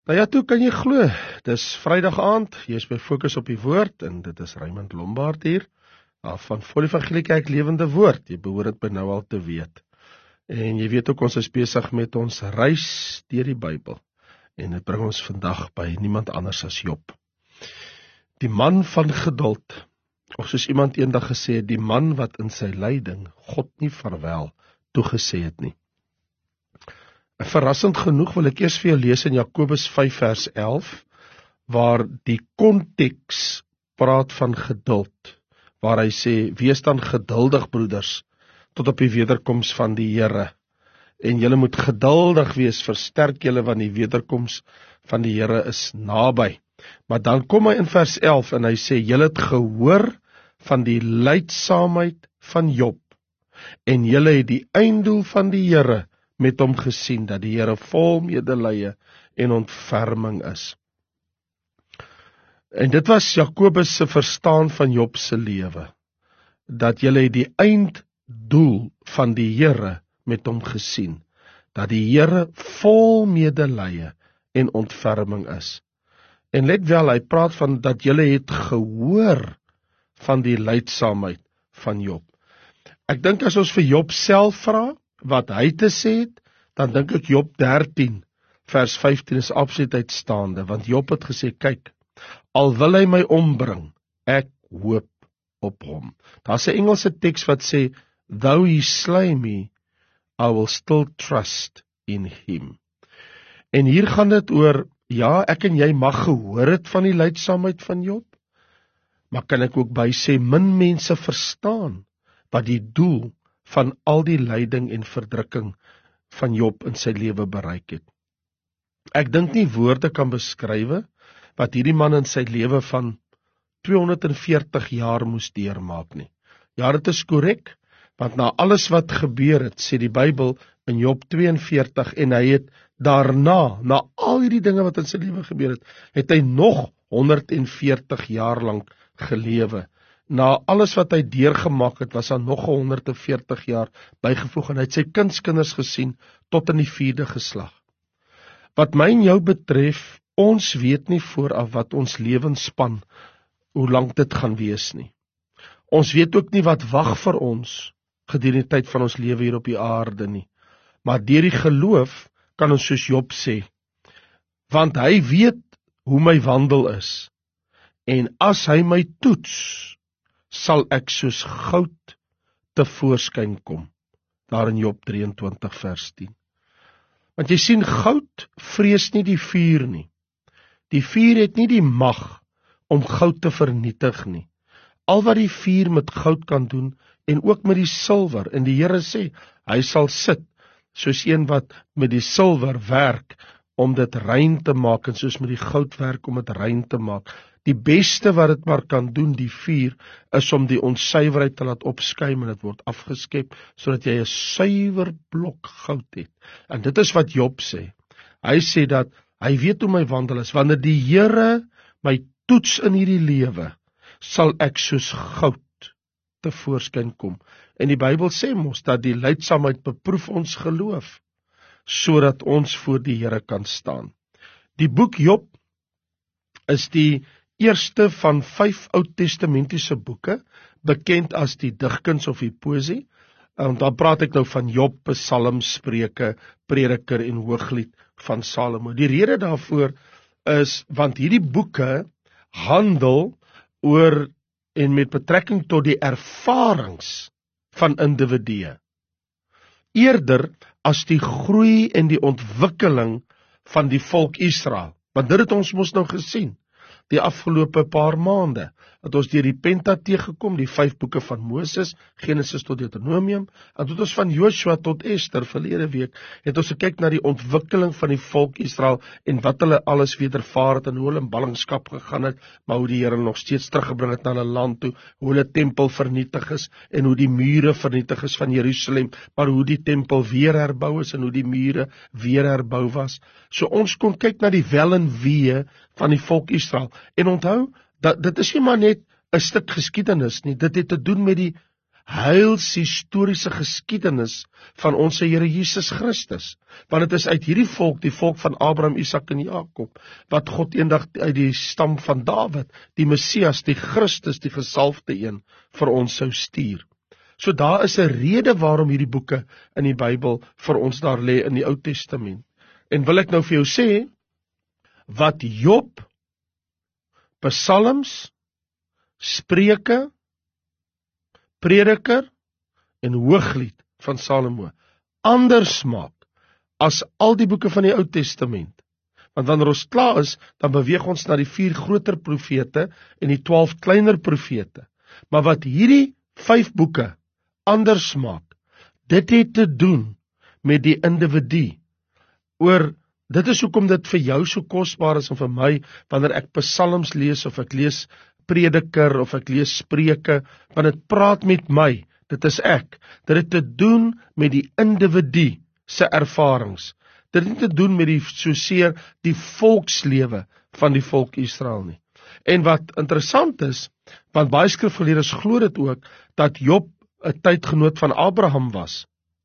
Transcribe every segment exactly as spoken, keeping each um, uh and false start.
Nou ja, toe kan jy glo, dis Vrydag aand, jy is by Fokus op die Woord, en dit is Raymond Lombard hier, van Volle Evangelie Kerk Lewende Woord, jy behoort dit by nou al te weet. En jy weet ook, ons is besig met ons reis deur die Bybel, en dit bring ons vandag by niemand anders as Job. Die man van geduld, of soos iemand eendag gesê het, die man wat in sy lyding God nie vaarwel toegesê het nie. Verrassend genoeg wil ek eers vir jou lees in Jakobus vyf vers elf, waar die konteks praat van geduld, waar hy sê, wees dan geduldig broeders, tot op die wederkoms van die Here, en julle moet geduldig wees, versterk julle, want die wederkoms van die Here is naby. Maar dan kom hy in vers elf, en hy sê, julle het gehoor van die lydsaamheid van Job, en julle het die einddoel van die Here met hom gesien, dat die Here vol medelee en ontferming is. En dit was Jakobus se verstaan van Job se lewe, dat julle die einddoel van die Here met hom gesien, dat die Here vol medelee en ontferming is. En let wel, hy praat van dat julle het gehoor van die lydsaamheid van Job. Ek dink as ons vir Job self vra, wat hy te sê het, dan dink ek Job dertien, vers vyftien is absoluut uitstaande, want Job het gesê, kyk, al wil hy my ombring, ek hoop op hom. Daar is 'n Engelse teks wat sê, though he slay me, I will still trust in him. En hier gaan dit oor, ja, ek en jy mag gehoor het van die lydsaamheid van Job, maar kan ek ook by sê, min mense verstaan, wat die doel van al die lyding en verdrukking van Job in sy lewe bereik het. Ek dink nie woorde kan beskrywe wat hierdie man in sy lewe van tweehonderdveertig jaar moes deurmaak nie. Ja, dit is korrek, want na alles wat gebeur het, sê die Bybel in Job tweeënveertig, en hy het daarna, na al hierdie dinge wat in sy lewe gebeur het, het hy nog honderdveertig jaar lank gelewe. Na alles wat hy deurgemaak het, was daar nog honderdveertig jaar bygevoeg, en hy het sy kindskinders gesien, tot in die vierde geslag. Wat my en jou betref, ons weet nie vooraf wat ons lewensspan, hoe lank dit gaan wees nie. Ons weet ook nie wat wag vir ons, gedurende die tyd van ons lewe hier op die aarde nie. Maar deur die geloof, kan ons soos Job sê, want hy weet hoe my wandel is, en as hy my toets, sal ek soos goud tevoorskyn kom. Daar in Job drieëntwintig vers tien. Want jy sien, goud vrees nie die vuur nie. Die vuur het nie die mag om goud te vernietig nie. Al wat die vuur met goud kan doen, en ook met die silwer, en die Here sê, hy sal sit, soos een wat met die silwer werk, om dit rein te maak, en soos met die goud werk, om dit rein te maak. Die beste wat dit maar kan doen, die vuur, is om die onsuiverheid te laat opskuim, en dit word afgeskep, sodat jy 'n suiwer blok goud het. En dit is wat Job sê. Hy sê dat, hy weet hoe my wandel is, wanneer die Here my toets in hierdie lewe, sal ek soos goud tevoorskyn kom. En die Bybel sê mos, dat die lydsaamheid beproef ons geloof, sodat ons voor die Here kan staan. Die boek Job is die eerste van vyf Oud-testamentiese boeke, bekend as die digkuns of die poesie. En dan praat ek nou van Job, Psalm, Spreuke, Prediker en Hooglied van Salomo. Die rede daarvoor is, want hierdie boeke handel oor en met betrekking tot die ervarings van individue, eerder as die groei en die ontwikkeling van die volk Israel. Want dit het ons mos nou gesien, die afgelope paar maande, dat ons deur die Pentateeg gekom, die vyf boeke van Moses, Genesis tot Deuteronomium, en tot ons van Joshua tot Ester, verlede week, het ons gekyk na die ontwikkeling van die volk Israel, en wat hulle alles wedervaar het, en hoe hulle in ballingskap gegaan het, maar hoe die Here nog steeds teruggebring het na hulle land toe, hoe hulle tempel vernietig is, en hoe die mure vernietig is van Jerusalem, maar hoe die tempel weer herbou is, en hoe die mure weer herbou was. So ons kon kyk na die wel en wee van die volk Israel, en onthou, dat dit is nie maar net 'n stuk geskiedenis nie, dit het te doen met die heilshistoriese geskiedenis van ons Here Jesus Christus. Want dit is uit hierdie volk, die volk van Abraham, Isak en Jakob, wat God eendag uit die stam van Dawid, die Messias, die Christus, die gesalfde een, vir ons sou stuur. So daar is 'n rede waarom hierdie boeke in die Bybel vir ons daar lê in die Ou Testament. En wil ek nou vir jou sê, wat Job, Psalms, Spreuke, Prediker en Hooglied van Salomo anders maak as al die boeke van die Ou Testament. Want wanneer ons klaar is, dan beweeg ons na die vier groter profete en die twaalf kleiner profete. Maar wat hierdie vyf boeke anders maak, dit het te doen met die individu. Oor, dit is hoekom dit vir jou so kosbaar is en vir my, wanneer ek Psalms lees of ek lees Prediker of ek lees Spreuke, want dit praat met my, dit is ek. Dit het te doen met die individu se ervarings. Dit het nie te doen met die soseer die volkslewe van die volk Israel nie. En wat interessant is, want baie skrifgeleerdes glo dit ook, dat Job 'n tydgenoot van Abraham was.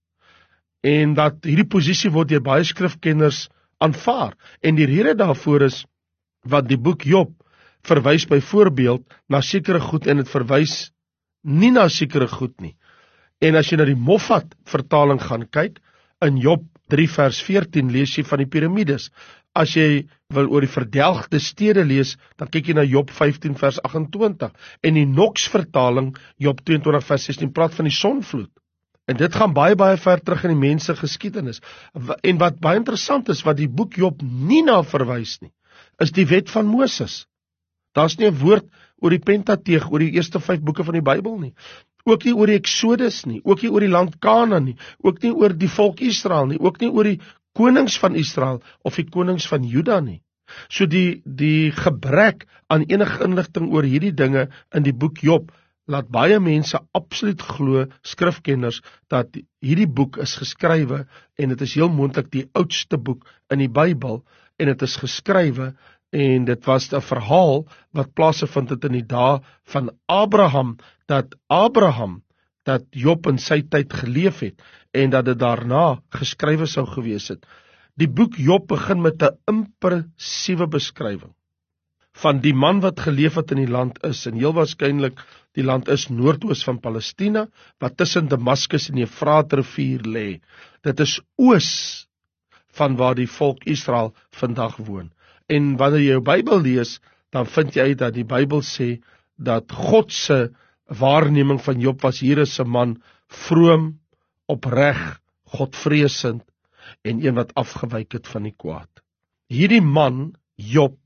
En dat hierdie posisie word deur baie skrifkenners aanvaar. En die rede daarvoor is, wat die boek Job verwys byvoorbeeld na sekere goed en dit verwys nie na sekere goed nie. En as jy na die Moffat vertaling gaan kyk, in Job drie vers veertien lees jy van die piramides. As jy wil oor die verdelgde stede lees, dan kyk jy na Job vyftien vers agt en twintig. En die Knox vertaling, Job twee en twintig vers sestien, praat van die sonvloed. En dit gaan baie baie ver terug in die mense geskiedenis. En wat baie interessant is, wat die boek Job nie na verwys nie, is die wet van Moses. Daar's nie 'n woord oor die Pentateeg, oor die eerste vyf boeke van die Bybel nie. Ook nie oor die Exodus nie, ook nie oor die land Kanaan nie, ook nie oor die volk Israel nie, ook nie oor die konings van Israel of die konings van Juda nie. So die die gebrek aan enige inligting oor hierdie dinge in die boek Job laat baie mense absoluut glo, skrifkenners, dat hierdie boek is geskrywe en dit is heel moontlik die oudste boek in die Bybel en dit is geskrywe en dit was 'n verhaal wat plaasgevind het in die dae van Abraham, dat Abraham, dat Job in sy tyd geleef het, en dat dit daarna geskrywe sou gewees het. Die boek Job begin met 'n impressiewe beskrywing van die man wat geleef het in die land is, en heel waarskynlik die land is noordoos van Palestina, wat tussen Damaskus en die Efraatrivier lê. Dit is oos van waar die volk Israel vandag woon. En wanneer jy jou Bybel lees, dan vind jy uit dat die Bybel sê, dat God se waarneming van Job was, hier is 'n man, vroom, opreg, godvreesend, en een wat afgewyk het van die kwaad. Hierdie man, Job,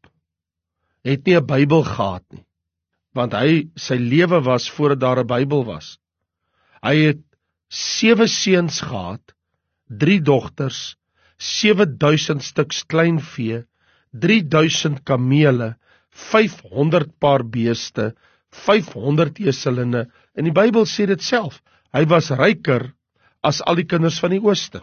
het nie 'n Bybel gehad nie, want hy, sy lewe was voordat daar 'n Bybel was. Hy het sewe seuns gehad, drie dogters, sewe duisend stuks kleinvee, drie duisend kamele, vyfhonderd paar beeste, vyfhonderd eselinne, en die Bybel sê dit self, hy was ryker as al die kinders van die ooste.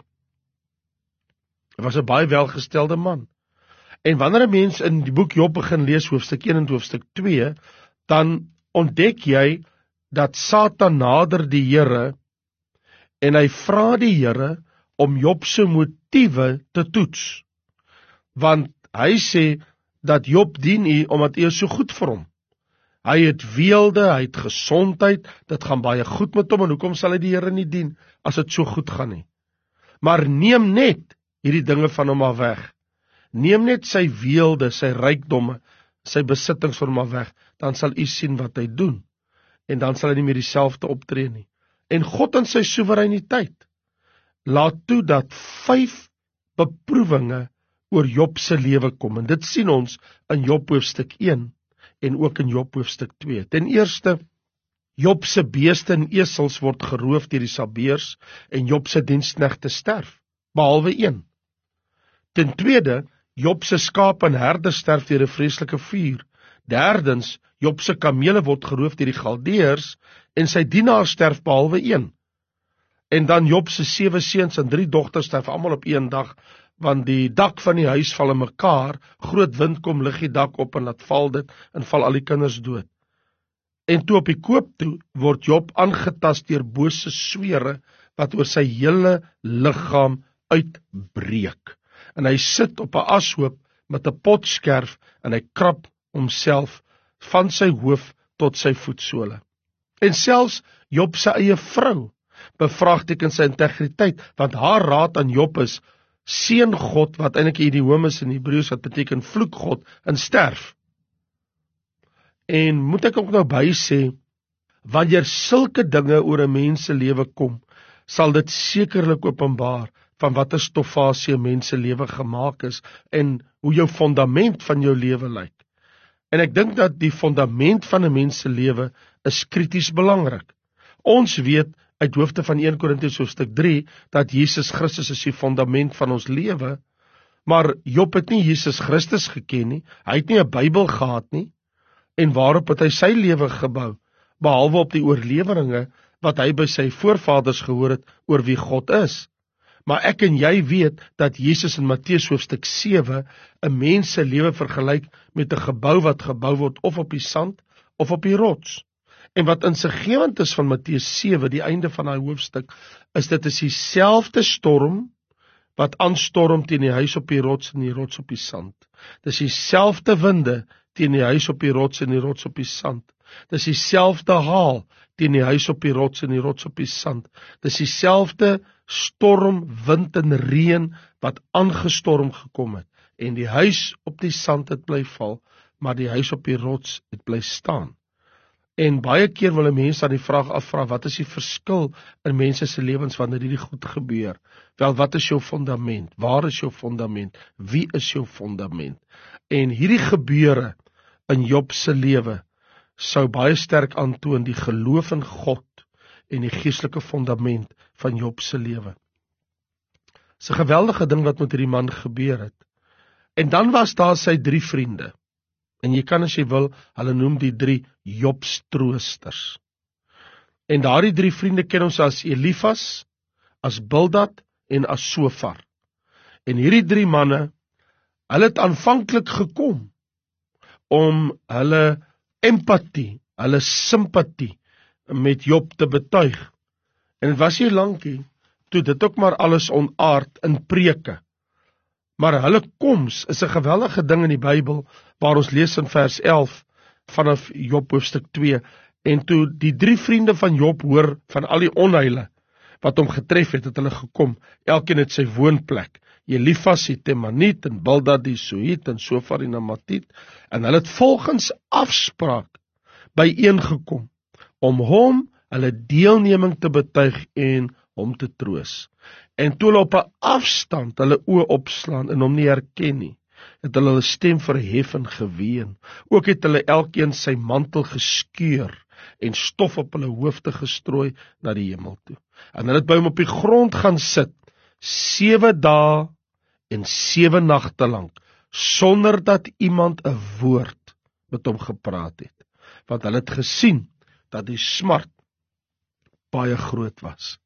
Hy was 'n baie welgestelde man. En wanneer 'n mens in die boek Job begin lees, hoofstuk een en hoofstuk twee, dan ontdek jy dat Satan nader die Here, en hy vra die Here om Job se motiewe te toets. Want hy sê dat Job dien U omdat U is so goed vir hom. Hy het weelde, hy het gesondheid, dit gaan baie goed met hom, en hoekom sal hy die Here nie dien as dit so goed gaan nie? Maar neem net hierdie dinge van hom af weg. Neem net sy weelde, sy rykdomme, sy besittings van hom af weg, dan sal U sien wat hy doen. En dan sal hy nie meer dieselfde optree nie. En God in sy soewereiniteit laat toe dat vyf beproewinge oor Job se lewe kom. En dit sien ons in Job hoofstuk een en ook in Job hoofstuk twee. Ten eerste, Job se beeste en esels word geroof deur die Sabeërs en Job se diensknegte sterf, behalwe een. Ten tweede, Job se skaap en herde sterf deur 'n vreeslike vuur. Derdens, Job se kamele word geroof deur die Galdeërs en sy dienaars sterf behalwe een. En dan Job se sewe seuns en drie dogters sterf almal op een dag, want die dak van die huis val in mekaar, groot wind kom, lig die dak op en laat val dit, en val al die kinders dood. En toe op die koop toe, word Job aangetast deur bose swere, wat oor sy hele liggaam uitbreek. En hy sit op 'n ashoop met 'n potskerf, en hy krap homself van sy hoof tot sy voetsole. En selfs Job se eie vrou bevraagteken sy integriteit, want haar raad aan Job is, seën God, wat eintlik idiom is in Hebreëus, wat beteken vloek God, en sterf. En moet ek ook nou by sê, wanneer sulke dinge oor 'n mens se lewe kom, sal dit sekerlik openbaar van watter stoffasie 'n mens se lewe gemaak is, en hoe jou fondament van jou lewe lyk. En ek dink dat die fondament van 'n mens se lewe is krities belangrik. Ons weet uit hoofde van eerste Korintiërs hoofstuk drie, dat Jesus Christus is die fondament van ons lewe, maar Job het nie Jesus Christus geken nie, hy het nie 'n Bybel gehad nie, en waarop het hy sy lewe gebou, behalwe op die oorleweringe wat hy by sy voorvaders gehoor het oor wie God is. Maar ek en jy weet dat Jesus in Matteus hoofstuk sewe 'n mens se lewe vergelyk met 'n gebou wat gebou word of op die sand of op die rots. En wat insiggewend is van Matteus sewe, die einde van daai hoofstuk, is dit is dieselfde storm wat aanstorm teen die huis op die rots en die rots op die sand. Dis dieselfde winde teen die huis op die rots en die rots op die sand. Dis dieselfde haal teen die huis op die rots en die rots op die sand. Dis dieselfde storm, wind en reën wat aangestorm gekom het. En die huis op die sand het bly val, maar die huis op die rots het bly staan. En baie keer wil 'n mens dan die vraag afvra, wat is die verskil in mense se lewens wanneer hierdie goed gebeur? Wel, wat is jou fondament? Waar is jou fondament? Wie is jou fondament? En hierdie gebeure in Job se lewe sou baie sterk aantoon die geloof in God en die geestelike fondament van Job se lewe. Dis 'n geweldige ding wat met hierdie man gebeur het. En dan was daar sy drie vriende. En jy kan as jy wil, hulle noem die drie Jobstroosters. En daardie drie vriende ken ons as Elifas, as Bildad en as Sofar. En hierdie drie manne, hulle het aanvanklik gekom om hulle empatie, hulle simpatie met Job te betuig. En het was nie lankie, toe dit ook maar alles ontaard in preke. Maar hulle koms is 'n geweldige ding in die Bybel, waar ons lees in vers elf, vanaf Job hoofstuk twee, en toe die drie vriende van Job hoor van al die onheile, wat hom getref het, het hulle gekom, elkeen het sy woonplek, Elifas die Temaniet, en Bildad die Suhit, en Sofar die Naamatit, en hulle het volgens afspraak byeengekom, om hom hulle deelneming te betuig en hom te troos. En toe hulle op 'n afstand hulle oë opslaan en hom nie herken nie, het hulle hulle stem verhef en geween. Ook het hulle elkeen sy mantel geskeur en stof op hulle hoofde gestrooi na die hemel toe. En hulle het by hom op die grond gaan sit, sewe dae en sewe nagte lank, sonder dat iemand 'n woord met hom gepraat het, want hulle het gesien dat die smart baie groot was.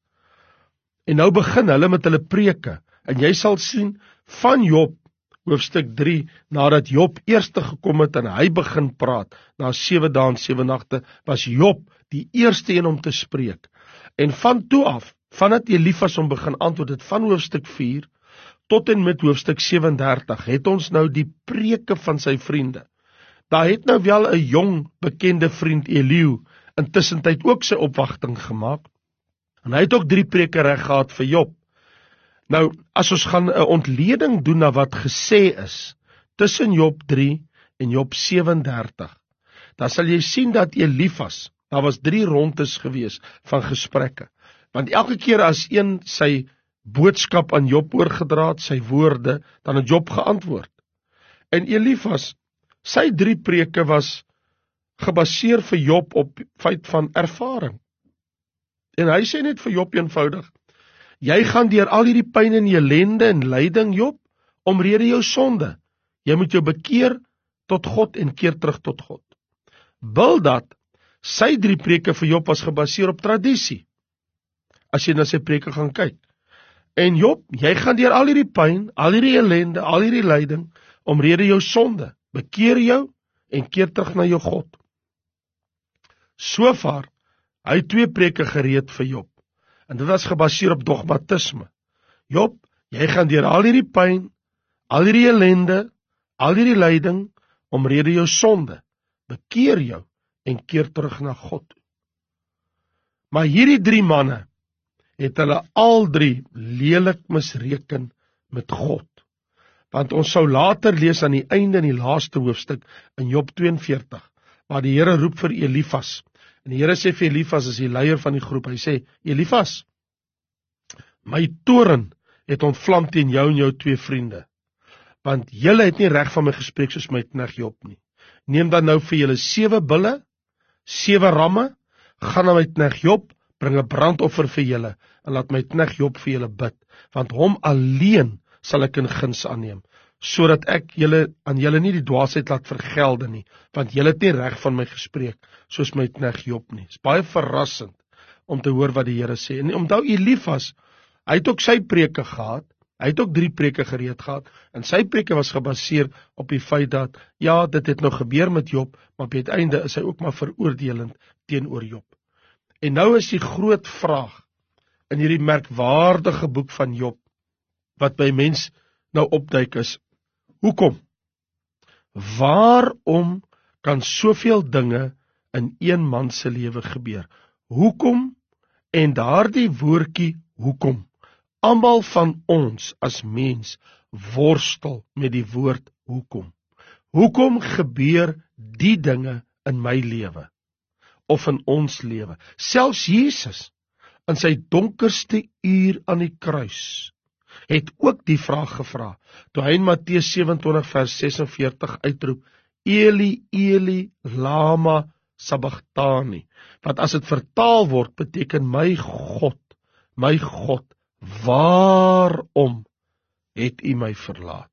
En nou begin hulle met hulle preke, en jy sal sien van Job, hoofstuk drie, nadat Job eerste gekom het en hy begin praat, na sewe dae en sewe nagte, was Job die eerste een om te spreek. En van toe af, vandat Elifas hom begin antwoord het, van hoofstuk vier, tot en met hoofstuk sewe en dertig, het ons nou die preke van sy vriende. Daar het nou wel 'n jong, bekende vriend, Elihu, intussen tyd ook sy opwagting gemaak, en hy het ook drie preke reg gehad vir Job. Nou, as ons gaan 'n ontleding doen na wat gesê is, tussen Job drie en Job sewe en dertig, dan sal jy sien dat Elifas, daar was drie rondes gewees van gesprekke, want elke keer as een sy boodskap aan Job oorgedra het, sy woorde, dan het Job geantwoord. En Elifas, sy drie preke was gebaseer vir Job op feit van ervaring. En hy sê net vir Job eenvoudig, jy gaan deur al hierdie pyn en ellende en lyding, Job, omrede jou sonde. Jy moet jou bekeer tot God en keer terug tot God. Bildad, sy drie preke vir Job was gebaseer op tradisie, as jy na sy preke gaan kyk. En Job, jy gaan deur al hierdie pyn, al hierdie ellende, al hierdie lyding, omrede jou sonde. Bekeer jou en keer terug na jou God. Sover, hy het twee preke gereed vir Job. En dit was gebaseer op dogmatisme. Job, jy gaan deur al hierdie pyn, al hierdie ellende, al hierdie lyding, omrede jou sonde. Bekeer jou en keer terug na God toe. Maar hierdie drie manne het hulle al drie lelik misreken met God. Want ons sou later lees aan die einde in die laaste hoofstuk in Job twee en veertig, waar die Here roep vir Elifas. En die Here sê vir Elifas, as die leier van die groep, hy sê, Elifas, my toorn het ontvlam teen jou en jou twee vriende, want julle het nie reg van my gespreek soos my knegt Job nie. Neem dan nou vir julle sewe bulle, sewe ramme, gaan na my knegt Job, bring 'n brandoffer vir julle, en laat my knegt Job vir julle bid, want hom alleen sal ek in guns aanneem, sodat ek julle aan julle nie die dwaasheid laat vergelde nie, want julle het nie reg van my gespreek, soos my knegt Job nie. Dit is baie verrassend om te hoor wat die Here sê. En onthou Elifas, hy het ook sy preke gehad, hy het ook drie preke gereed gehad, en sy preke was gebaseer op die feit dat, ja, dit het nou gebeur met Job, maar op die einde is hy ook maar veroordelend teenoor Job. En nou is die groot vraag in hierdie merkwaardige boek van Job, wat by mens nou opduik is, hoekom? Waarom kan soveel dinge in een man se lewe gebeur? Hoekom? En daardie woordjie hoekom? Almal van ons as mens worstel met die woord hoekom. Hoekom gebeur die dinge in my lewe? Of in ons lewe? Selfs Jesus, in sy donkerste uur aan die kruis, het ook die vraag gevra, toe hy in Matteus sewe-en-twintig vers ses en veertig uitroep, Eli, Eli, lama sabachthani, wat as dit vertaal word, beteken my God, my God, waarom het U my verlaat?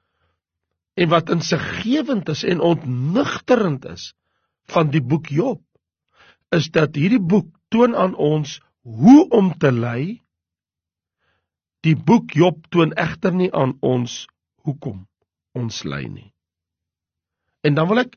En wat insiggewend is en ontnugterend is van die boek Job, is dat hierdie boek toon aan ons hoe om te ly. Die boek Job toon egter nie aan ons hoekom ons ly nie. En dan wil ek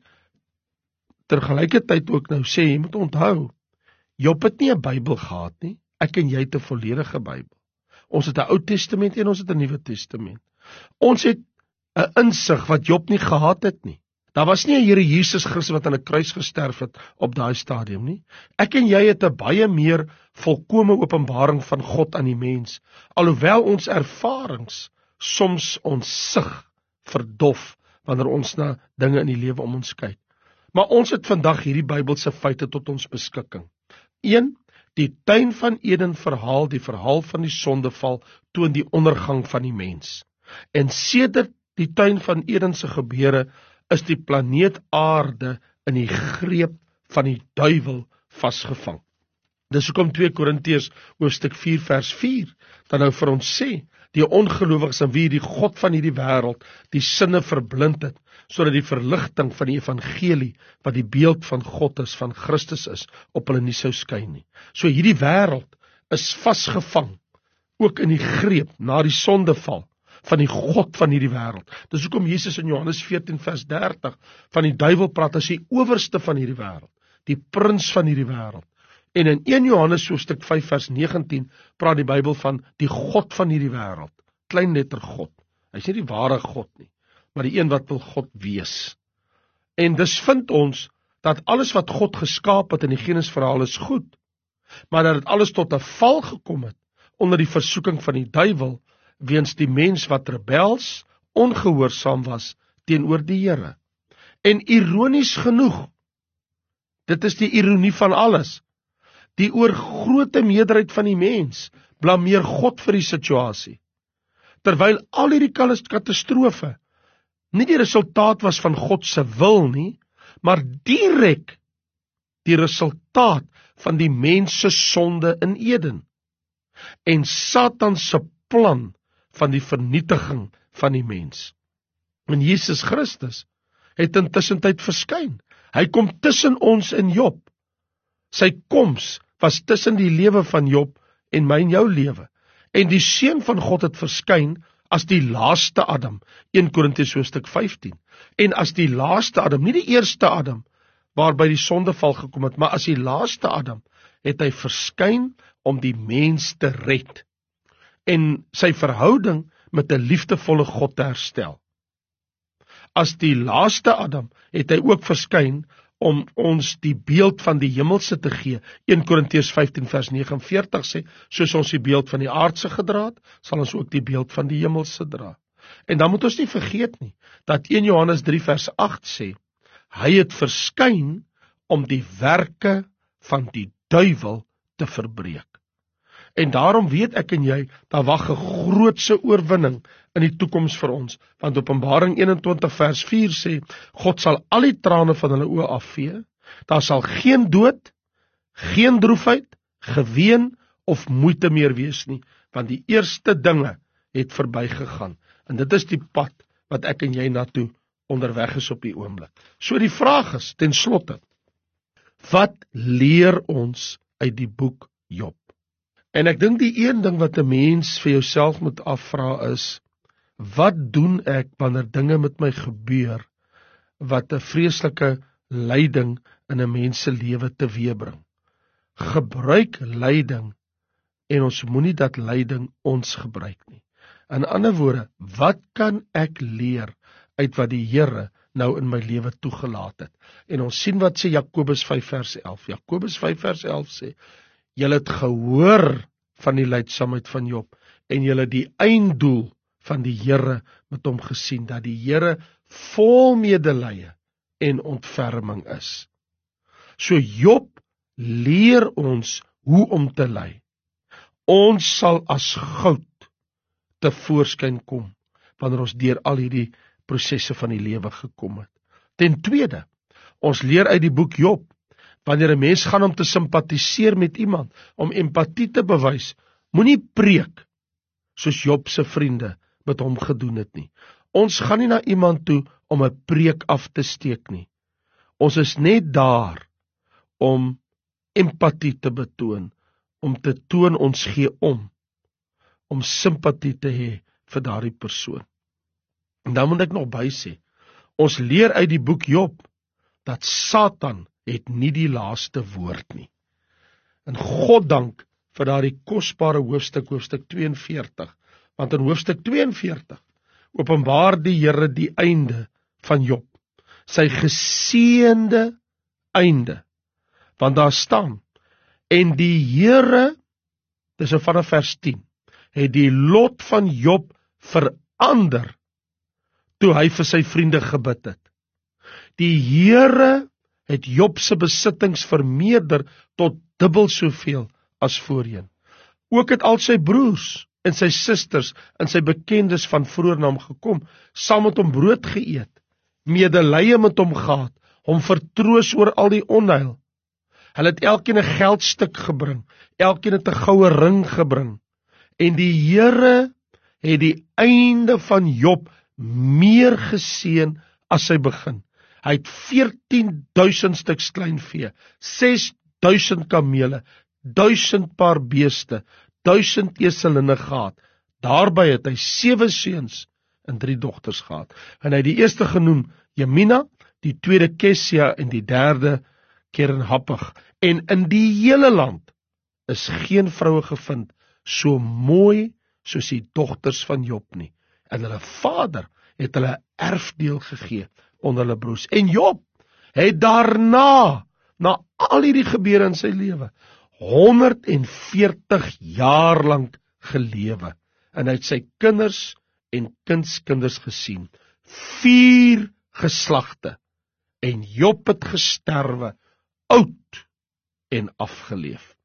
tergelykertyd ook nou sê, jy moet onthou, Job het nie 'n Bybel gehad nie, ek en jy het 'n volledige Bybel. Ons het 'n Ou Testament en ons het 'n Nuwe Testament. Ons het 'n insig wat Job nie gehad het nie. Daar was nie 'n Here Jesus Christus wat aan 'n kruis gesterf het op daai stadium nie. Ek en jy het 'n baie meer volkome openbaring van God aan die mens, alhoewel ons ervarings soms ons sig verdof wanneer ons na dinge in die lewe om ons kyk. Maar ons het vandag hierdie Bybelse feite tot ons beskikking. een Die tuin van Eden verhaal, die verhaal van die sondeval, toon die ondergang van die mens. En sedert die tuin van Eden se gebeure, is die planeet aarde in die greep van die duiwel vasgevang. Dis hoekom twee Korintiërs hoofstuk vier vers vier dan nou vir ons sê, die ongelowiges aan wie die God van hierdie wêreld die sinne verblind het, sodat die verligting van die evangelie, wat die beeld van God is, van Christus is, op hulle nie sou skyn nie. So hierdie wêreld is vasgevang, ook in die greep, na die sondeval, van die God van hierdie wêreld. Dis hoekom Jesus in Johannes veertien vers dertig van die duiwel praat as die owerste van hierdie wêreld, die prins van hierdie wêreld. En in een Johannes hoofstuk vyf vers negentien praat die Bybel van die God van hierdie wêreld, klein letter God. Hy is nie die ware God nie, maar die een wat wil God wees. En dus vind ons dat alles wat God geskaap het in die Genesis verhaal is goed, maar dat dit alles tot 'n val gekom het onder die versoeking van die duiwel, weens die mens wat rebels, ongehoorsaam was teenoor die Here. En ironies genoeg, dit is die ironie van alles, die oorgrote meerderheid van die mens blameer God vir die situasie, terwyl al hierdie katastrofe nie die resultaat was van God se wil nie, maar direk die resultaat van die mens se sonde in Eden, en Satan se plan van die vernietiging van die mens. En Jesus Christus het intussen tyd verskyn. Hy kom tussen ons in Job. Sy koms was tussen die lewe van Job en my en jou lewe. En die Seun van God het verskyn as die laaste Adam, een Korintiërs hoofstuk vyftien. En as die laaste Adam, nie die eerste Adam, waarby die sondeval gekom het, maar as die laaste Adam het hy verskyn om die mens te red en sy verhouding met 'n liefdevolle God te herstel. As die laaste Adam het hy ook verskyn om ons die beeld van die hemelse te gee. Eerste Korintiërs vyftien vers vyf nege sê, soos ons die beeld van die aardse gedra het, sal ons ook die beeld van die hemelse dra. En dan moet ons nie vergeet nie, dat Eerste Johannes drie vers agt sê, hy het verskyn om die werke van die duiwel te verbreek. En daarom weet ek en jy, daar wag 'n grootse oorwinning in die toekoms vir ons, want Openbaring eenentwintig vers vier sê, God sal al die trane van hulle oë afvee, daar sal geen dood, geen droefheid, geween of moeite meer wees nie, want die eerste dinge het verbygegaan. En dit is die pad wat ek en jy na toe onderweg is op die oomblik. So die vraag is, ten slotte, wat leer ons uit die boek Job? En ek dink die een ding wat 'n mens vir jouself moet afvra is, wat doen ek wanneer dinge met my gebeur, wat 'n vreeslike lyding in 'n mens se lewe teweebring? Gebruik lyding, en ons moenie dat lyding ons gebruik nie. In ander woorde, wat kan ek leer uit wat die Here nou in my lewe toegelaat het? En ons sien wat sê Jakobus vyf vers elf. Jakobus vyf vers elf sê, julle het gehoor van die lydsaamheid van Job, en julle het die einddoel van die Here met hom gesien, dat die Here vol medelee en ontferming is. So Job leer ons hoe om te ly. Ons sal as goud te voorskyn kom, wanneer ons deur al hierdie prosesse van die lewe gekom het. Ten tweede, ons leer uit die boek Job, wanneer 'n mens gaan om te simpatiseer met iemand, om empatie te bewys, moenie preek, soos Job se vriende met hom gedoen het nie. Ons gaan nie na iemand toe om 'n preek af te steek nie. Ons is net daar om empatie te betoon, om te toon ons gee om, om simpatie te hê vir daardie persoon. En dan moet ek nog by sê, ons leer uit die boek Job, dat Satan het nie die laaste woord nie. En God dank vir daardie kosbare hoofstuk, hoofstuk twee en veertig, want in hoofstuk twee en veertig openbaar die Here die einde van Job, sy geseënde einde, want daar staan, en die Here, dis vanaf vers tien, het die lot van Job verander, toe hy vir sy vriende gebid het. Die Here het Job se besittings vermeerder tot dubbel soveel as voorheen. Ook het al sy broers en sy susters en sy bekendes van vroeër na hom gekom, saam met hom brood geëet, medelee met hom gehad, hom vertroos oor al die onheil. Hulle het elkeen 'n geldstuk gebring, elkeen het 'n goue ring gebring, en die Here het die einde van Job meer geseën as sy begin. Hy het veertien duisend stuks kleinvee, ses duisend kamele, duisend paar beeste, duisend eselinne gehad. Daarby het hy sewe seuns en drie dogters gehad. En hy het die eerste genoem Jemina, die tweede Kesia en die derde Keren-Happig. En in die hele land is geen vroue gevind so mooi soos die dogters van Job nie. En hulle vader het hulle erfdeel gegee onder hulle broers. En Job het daarna, na al hierdie gebeure in sy lewe, honderd en veertig jaar lank gelewe. En hy het sy kinders en kindskinders gesien. Vier geslagte. En Job het gesterwe, oud en afgeleef.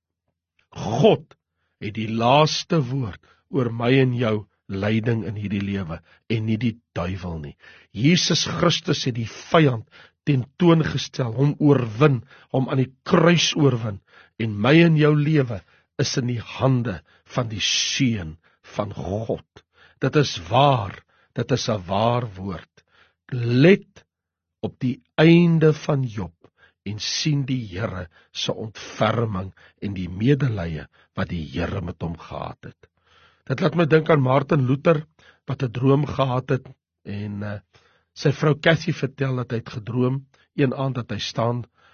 God het die laaste woord oor my en jou lyding in hierdie lewe, en nie die duiwel nie. Jesus Christus het die vyand tentoongestel, hom oorwin, hom aan die kruis oorwin, en my en jou lewe is in die hande van die Seun van God. Dit is waar, dit is 'n waar woord. Let op die einde van Job en sien die Here se ontferming en die medelee wat die Here met hom gehad het. Dit laat my dink aan Martin Luther, wat 'n droom gehad het, en uh, sy vrou Cathy vertel dat hy het gedroom, een aand dat hy staan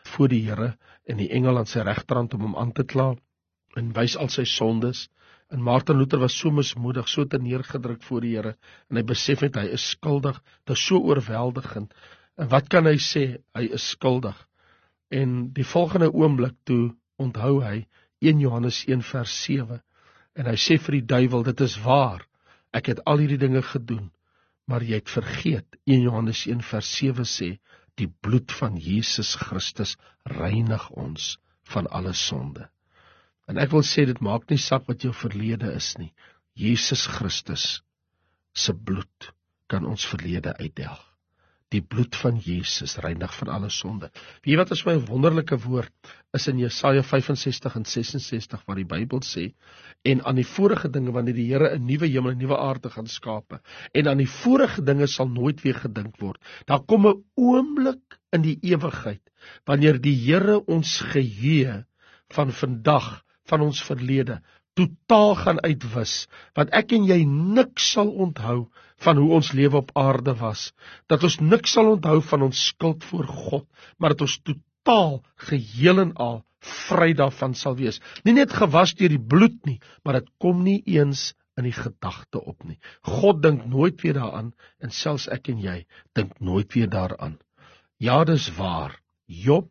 voor die Here en die engel aan sy regterhand om hom aan te kla en wys al sy sondes. En Martin Luther was so mismoedig, so terneergedruk voor die Here en hy besef net hy is skuldig. Dit is so oorweldigend. En wat kan hy sê? Hy is skuldig. En die volgende oomblik toe onthou hy een Johannes een vers sewe en hy sê vir die duiwel, dit is waar, ek het al hierdie dinge gedoen, maar jy het vergeet, een Johannes een vers sewe sê, die bloed van Jesus Christus reinig ons van alle sonde. En ek wil sê, dit maak nie saak wat jou verlede is nie, Jesus Christus se bloed kan ons verlede uitdelg. Die bloed van Jesus reinig van alle sonde. Weet jy wat is my wonderlike woord is in Jesaja vyfensestig en sesensestig waar die Bybel sê, en aan die vorige dinge wanneer die Here 'n nuwe hemel en 'n nuwe aarde gaan skape, en aan die vorige dinge sal nooit weer gedink word. Daar kom 'n oomblik in die ewigheid wanneer die Here ons geheue van vandag, van ons verlede, totaal gaan uitwis, want ek en jy niks sal onthou van hoe ons lewe op aarde was, dat ons niks sal onthou van ons skuld voor God, maar dat ons totaal, geheel en al, vry daarvan sal wees. Nie net gewas deur die bloed nie, maar dit kom nie eens in die gedagte op nie. God dink nooit weer daaraan, en selfs ek en jy dink nooit weer daaraan. Ja, dis waar, Job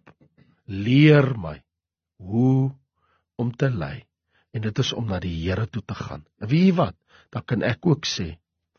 leer my hoe om te ly. En dit is om na die Here toe te gaan. En weet jy wat? Dan kan ek ook sê,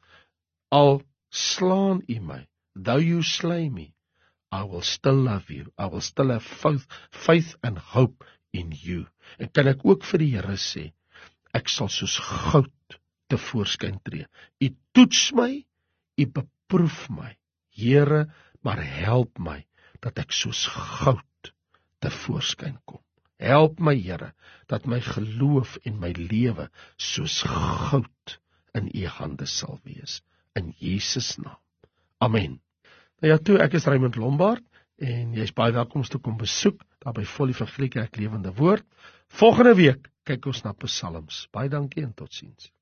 al slaan u my, though you slay me, I will still love you. I will still have faith, faith and hope in you. En kan ek ook vir die Here sê, ek sal soos goud tevoorskyn tree. U toets my, u beproef my. Here, maar help my, dat ek soos goud tevoorskyn kom. Help my, Here, dat my geloof en my lewe soos goud in u hande sal wees. In Jesus naam. Amen. Nou ja, toe, ek is Raymond Lombard, en jy is baie welkom om te kom besoek, daar by Volle Evangelie Kerk Lewende Woord. Volgende week kyk ons na Psalms. Baie dankie en totsiens.